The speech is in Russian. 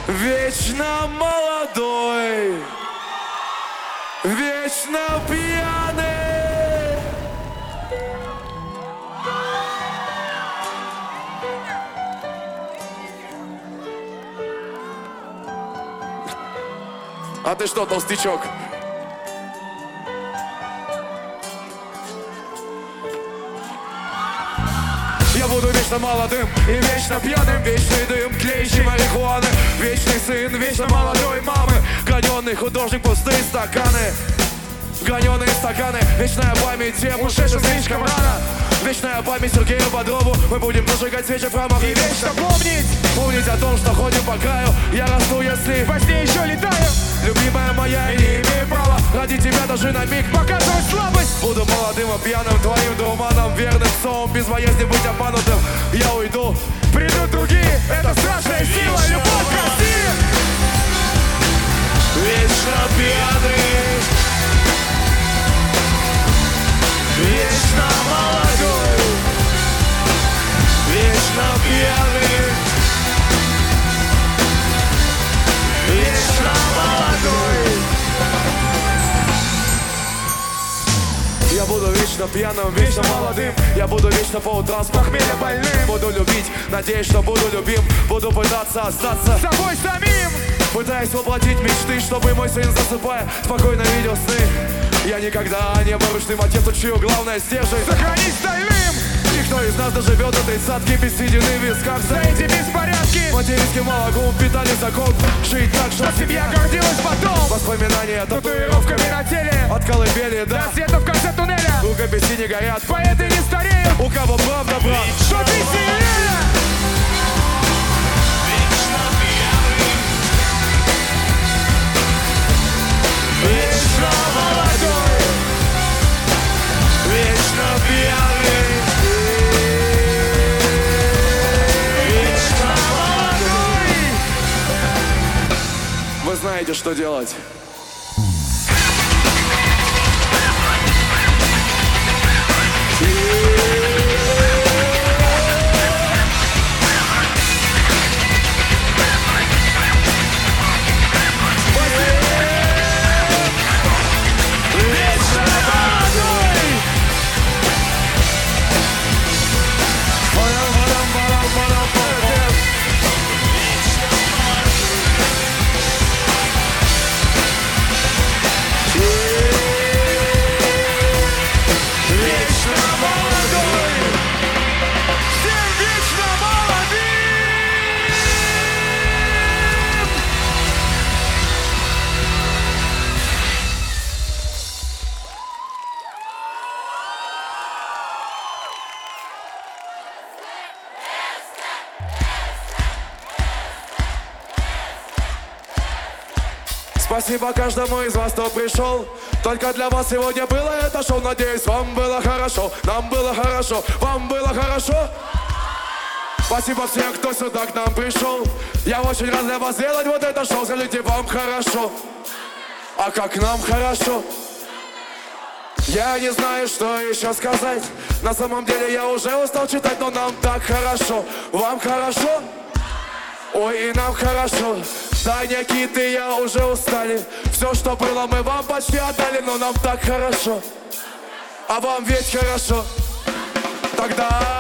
Вечно молодой, вечно пьяный. А ты что, толстячок? Я буду вечно молодым и вечно пьяным. Вечный дым, тлеющий марихуаны. Вечный сын, вечно молодой мамы. Граненый художник, пустые стаканы. Граненые стаканы, вечная память тем ушедшим слишком рано. Вечная память Сергею Бодрову. Мы будем зажигать свечи в храмах и вечно помнить о том, что ходим по краю. Я расту, если во сне еще летаю. Любимая моя, я не имею права ради тебя даже на миг показывать слабость. Буду молодым и пьяным, твоим дурманом, верным псом, без боязни быть обманутым. Я уйду, придут другие, это страшная сила, любовь к России. Вечно пьяный, вечно молодой, вечно пьяный, вечно молодой. Я буду вечно пьяным, вечно молодым. Я буду вечно по утрам с похмелья больным. Буду любить, надеюсь, что буду любим. Буду пытаться остаться собой самим, пытаясь воплотить мечты, чтобы мой сын, засыпая, спокойно видел сны. Я никогда не поручным отец, учу, главное стержень сохранить стальным. Никто из нас доживет до тридцатки без седины в висках. За эти беспорядки материнским молоком впитали закон жить так, что семья гордилась потом. Воспоминания татуировками на теле, от колыбели до света в конце туннеля. Рукописи не горят, поэты не стареют. У кого правда, брат, что ты сильнее? Вечно молодой, вечно пьяный, вечно молодой. Вы знаете, что делать. Спасибо каждому из вас, кто пришел. Только для вас сегодня было это шоу. Надеюсь, вам было хорошо, нам было хорошо, вам было хорошо. Спасибо всем, кто сюда к нам пришел. Я очень рад для вас сделать вот это шоу. Скажите, вам хорошо? А как нам хорошо? Я не знаю, что еще сказать. На самом деле я уже устал читать, но нам так хорошо. Вам хорошо? Ой, и нам хорошо. Таня, Кит и я уже устали. Все, что было, мы вам почти отдали. Но нам так хорошо. А вам ведь хорошо. Тогда